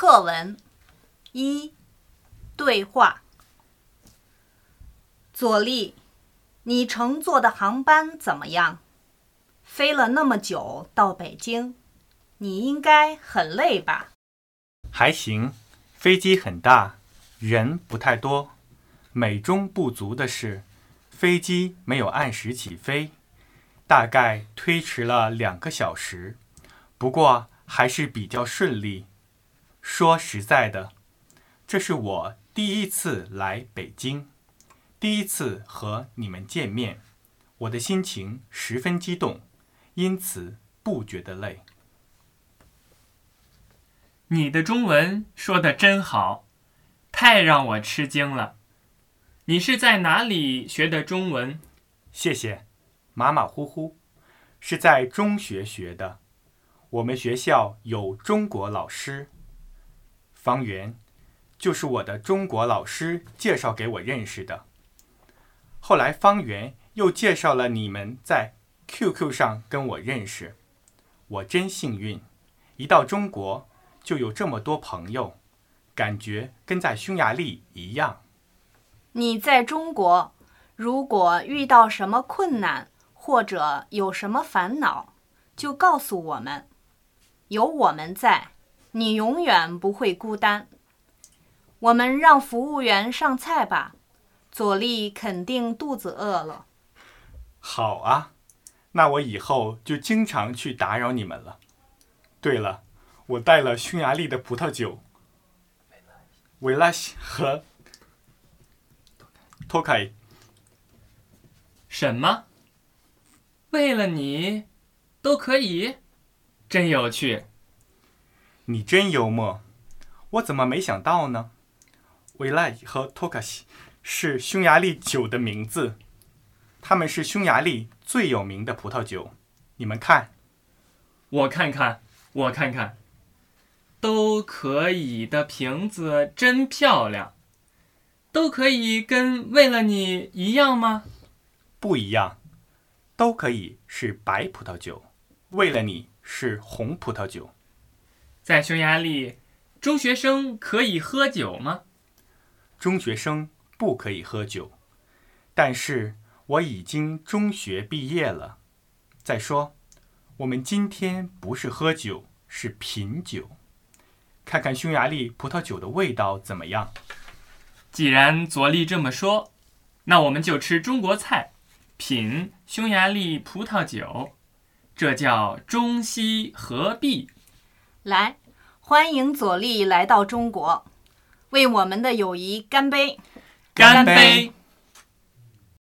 课文一，对话。佐利，你乘坐的航班怎么样？飞了那么久到北京，你应该很累吧？ 还行，飞机很大，人不太多。美中不足的是，飞机没有按时起飞，大概推迟了2个小时。不过还是比较顺利。说实在的，这是我第一次来北京，第一次和你们见面，我的心情十分激动，因此不觉得累。 你的中文说得真好，太让我吃惊了。你是在哪里学的中文？ 谢谢，马马虎虎，是在中学学的。我们学校有中国老师，方圆就是我的中国老师介绍给我认识的。后来方圆又介绍了你们在 QQ 上跟我认识，我真幸运，一到中国就有这么多朋友，感觉跟在匈牙利一样。 你在中国，如果遇到什么困难或者有什么烦恼，就告诉我们。有我们在，你永远不会孤单。我们让服务员上菜吧，佐利肯定肚子饿了。 好啊，那我以后就经常去打扰你们了。对了，我带了匈牙利的葡萄酒，维拉西和托凯。 什么？为了你，都可以？真有趣。 你真幽默，我怎么没想到呢？维拉和托卡西是匈牙利酒的名字，他们是匈牙利最有名的葡萄酒。你们看， 我看看，都可以的瓶子真漂亮。都可以跟为了你一样吗？ 不一样，都可以是白葡萄酒，为了你是红葡萄酒。 在匈牙利，中学生可以喝酒吗？ 中学生不可以喝酒，但是我已经中学毕业了。再说，我们今天不是喝酒，是品酒。看看匈牙利葡萄酒的味道怎么样？ 既然佐利这么说，那我们就吃中国菜，品匈牙利葡萄酒，这叫中西合璧。 来，欢迎佐利来到中国，为我们的友谊干杯！ 干杯！